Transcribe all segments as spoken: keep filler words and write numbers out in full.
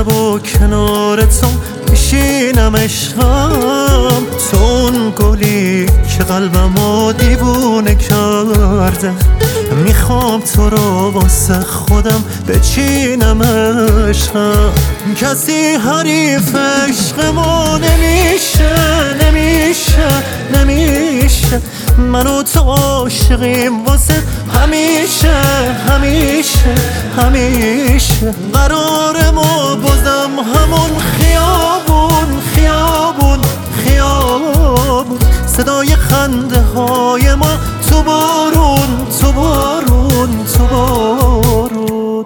شب و کنار تو میشینم عشقم، تو اون گلی که قلبمو دیوونه کرده. میخوام تو رو واسه خودم بچینم عشقم، کسی حریف عشقمو نمیشه نمیشه نمیشه. من و تو عاشقیم واسه همیشه همیشه همیشه. قرار ما بازم همون خیابون خیابون خیابون، صدای خنده های ما تو بارون تو بارون تو بارون.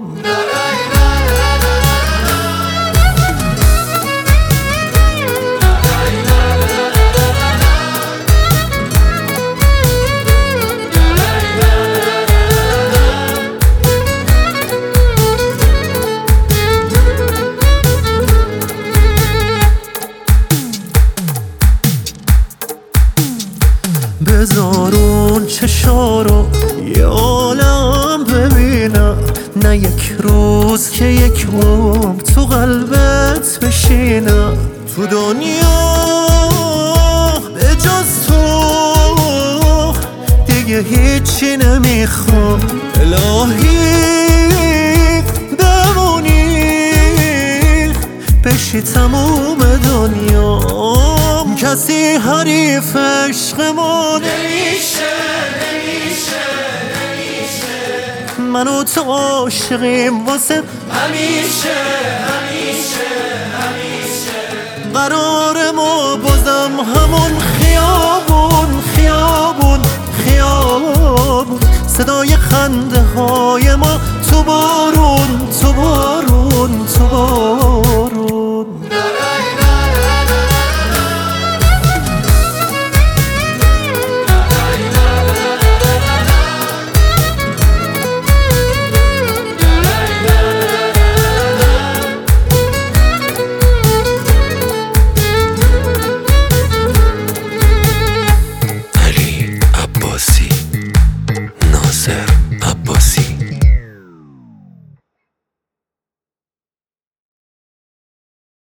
بذارون چشا رو یه عالم ببینم، نه یک روز که یک عمر تو قلبت بشینم. تو دنیا به جز تو دیگه هیچی نمیخوام، الهی بمونی بشی تموم دنیا. کسی حریف عشقمو نمیشه نمیشه نمیشه. من و تو عاشقیم واسه همیشه همیشه همیشه. قرار ما بازم همون خیابون خیابون خیابون، صدای خنده های ما